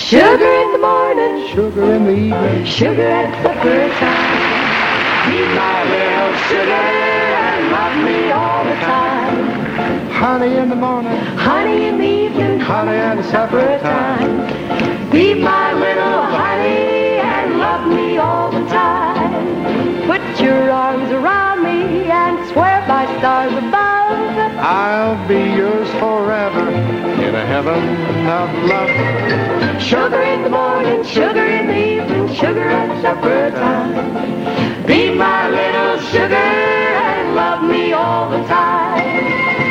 Sugar in the morning, sugar in the evening, sugar at supper time. Be my little sugar and love me all the time. honey in the morning, Honey in the evening, honey at supper time. be my little honey and love me all the time. Put your arms around me and swear by stars above. I'll be yours forever in a heaven of love. Sugar in the morning, sugar in the evening, sugar at supper time. Be my little sugar and love me all the time.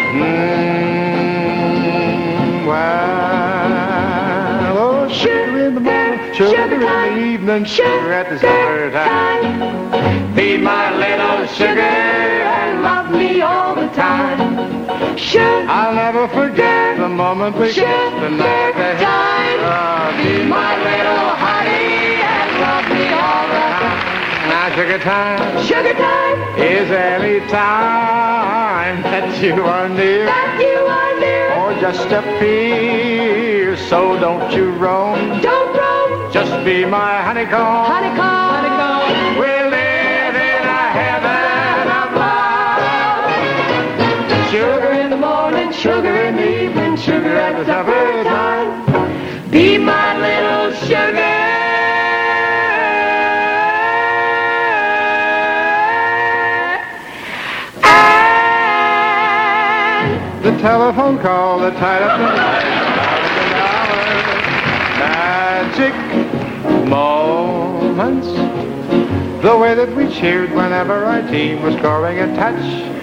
Well, oh, sugar in the morning, sugar in the evening, sugar at the supper time. Be my little sugar and love me all the time. Sugar, I'll never forget the moment we kissed the night that time. Be my little honey and love me all the time. Now sugar time Sugar time, is any time that you are near that you are near. or just appear. So don't you roam, Don't roam, just be my honeycomb. honeycomb, honeycomb. We'll live in a heaven of love. Sugar in the morning, sugar in the evening, sugar at supper time. Be my little sugar. The telephone call that tied up the night. Magic moments. The way that we cheered whenever our team was scoring a touch.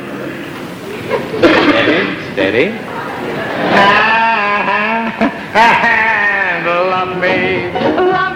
Steady, steady. And love me. Love